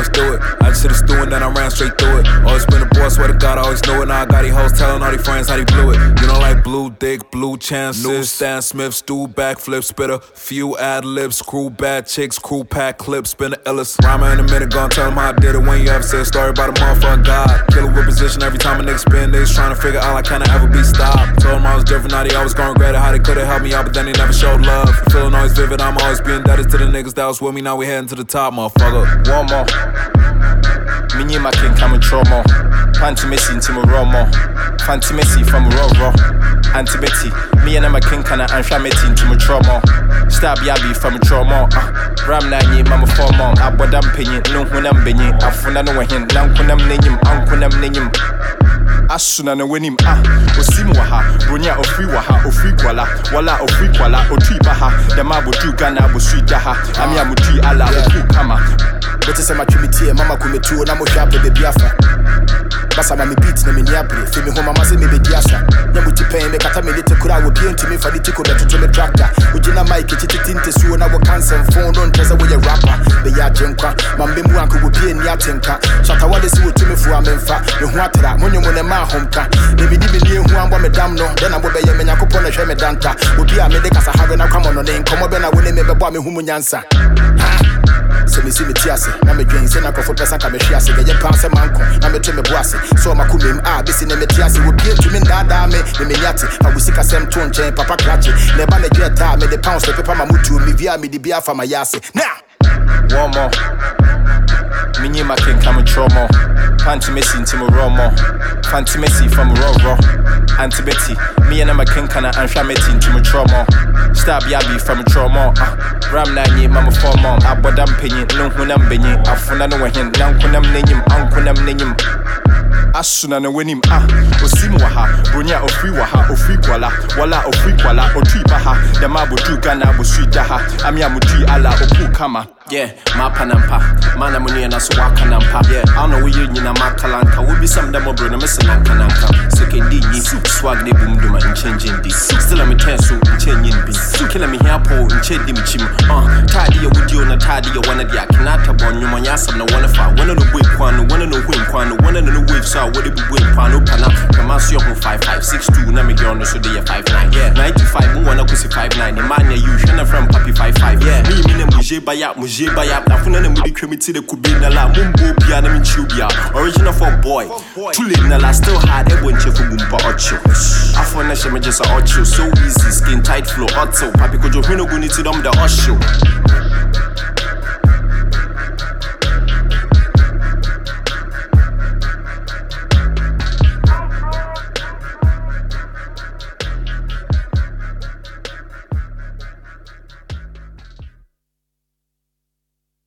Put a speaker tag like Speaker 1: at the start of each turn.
Speaker 1: always do it. I just hit a stew and then I ran straight through it. Always been a boy, swear to God, I always knew it. Now I got these hoes telling all these friends how they blew it. You know, like blue dick, blue chances. New Stan Smith, stew backflip, spit a few ad-libs. Screw bad chicks, crew pack clips, spin the illest. Rhymer in a minute, gonna tell them how I did it. When you ever say a story about a motherfucking God. Killer with position every time a nigga spin. Niggas trying to figure out like, can I ever be stopped? Told them I was different, now they always gonna regret it. How they could've helped me out, but then they never showed love. Feeling always vivid, I'm always being indebted to the niggas that was with me. Now we heading to the top, motherfucker.
Speaker 2: One more. Minnie Makin coming trauma. Panty Messi into my Romo. Fancy Messi from Roro. Auntie Betty. Me and my king can and Shameti into my trauma. Stab Yabi from trauma. Ram Nani, Mama Forma. Abodam Penny, no when I'm Benny. Afuna no hin, Lankunam name, Unkunam name. Asuna na wenim Osimuaha, Brunia of free waha, of free quala, wala of free quala, or tree baha, the mabu tu gana, was sweet daha, Amia muti ala, or kama. But it's a maturity, Mama Kumetu, and I'm a sharp with the Biafra. Basama me beat na miniabri, fimi homa mase me bediasa. Nyamu tipen me kata me lite kura wo bien to me for the tico that to me tractor. Ujina mic tinte su na wo cancel phone don't tell we a rapper. Be ya jenkwa, mambe mu anko wo bien ya tenka. Shata wale si wo to me fu amemfa. Me hu atra, monyo mo ne ma homka. Me bi di me nie hu ambo me dam no. Den ambo be ye me nyakopon na hwe me danta. Obi a me de kasa have na kwamo no ne nkomo be na wo ne me bebo me hu mu nyansa. Se me si me tiase, na me dwen se na kofo pesa ka me hwiase, ge ye panse manko, na me to me boase. So makumem bisi ne me tiase wo bie to me dada me nyate. Fa wo sika sem to nchen papa krache. Ne ba na dweta me de pounds pepa mamutu me via me di bia fa mayase. Now, one more. Minnie Makin come trauma. Panty Messi into my Romo. Fancy Messi from Roro. Auntie Betty. Me and my king can and Shameti into my trauma. Stab Yabi from trauma. Ram Nani, Mama Forma. Abodam Penny, no Hunam Benny. Afuna no hin, Lankunam name, Unkunam name. Asuna na wenim Osimuaha, Brunia of free waha, of free quala, wala of free quala, or tree baha, the mabu tu gana, was sweet daha, Amia muti ala, or kama. Yeah, Mapanampa, Manamuni and Aswakanampa. Yeah, I know we in a Makalanta. Will be some demo brother missing Ankananka. Second D, swag de boom duma and changing D. Still I'm a tensu and changing B. Killing me here, Paul and Ched Dimichim. Tadia would you on a Tadia one of the Akinata born, you mayas and no one of our one of the whip one, one of the whip one, one of the whip saw what it be whip pano pana. Kamasio 5562, Namigon, so they are 59. Yeah, 95, one of 59. Imania, you shana from Papi 55. Yeah, me, Muje Bayap, Muje Bayap, Afuna Mudi Cremity, the Kubina La Mumbo Piana Michubia, original for boy. Too late, Nala still had a bunch of Bumpa Ocho. Afuna Shemajas Ocho, so easy, skin tight flow, Otto, Papi Kojo Hino Guni to them the Osho.